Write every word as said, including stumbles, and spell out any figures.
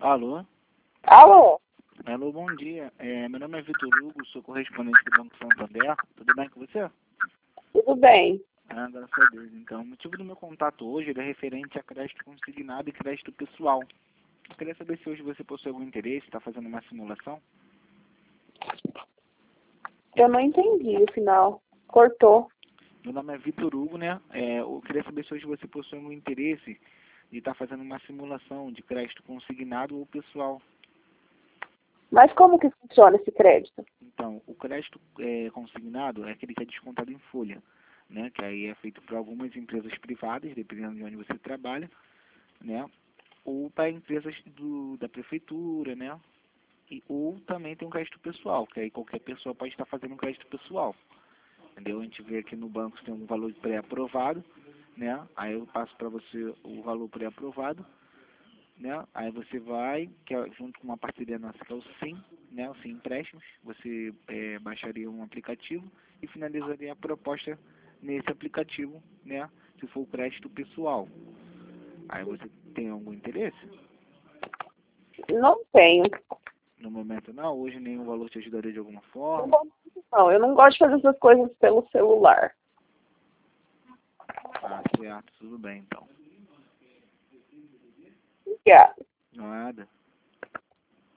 Alô? Alô? Alô, bom dia. É, meu nome é Vitor Hugo, sou correspondente do Banco Santander. Tudo bem com você? Tudo bem. Ah, graças a Deus. Então, o motivo do meu contato hoje é referente a crédito consignado e crédito pessoal. Eu queria saber se hoje você possui algum interesse, está fazendo uma simulação? Eu não entendi o final. Cortou. Meu nome é Vitor Hugo, né? É, eu queria saber se hoje você possui algum interesse de estar fazendo uma simulação de crédito consignado ou pessoal. Mas como que funciona esse crédito? Então, o crédito é, consignado é aquele que é descontado em folha, né? Que aí é feito por algumas empresas privadas, dependendo de onde você trabalha, né? Ou para empresas do, da prefeitura, né? E, ou também tem um crédito pessoal, que aí qualquer pessoa pode estar fazendo um crédito pessoal, entendeu? A gente vê aqui no banco se tem um valor pré-aprovado, né? Aí eu passo para você o valor pré-aprovado, né? Aí você vai, que é junto com uma parceria nossa que é o Sim, né? O Sim Empréstimos, você é, baixaria um aplicativo e finalizaria a proposta nesse aplicativo, né? Se for o crédito pessoal. Aí você tem algum interesse? Não tenho. No momento não, hoje nenhum valor te ajudaria de alguma forma. Não, eu não gosto de fazer essas coisas pelo celular. Ah, certo, tudo bem então. Obrigada. Nada.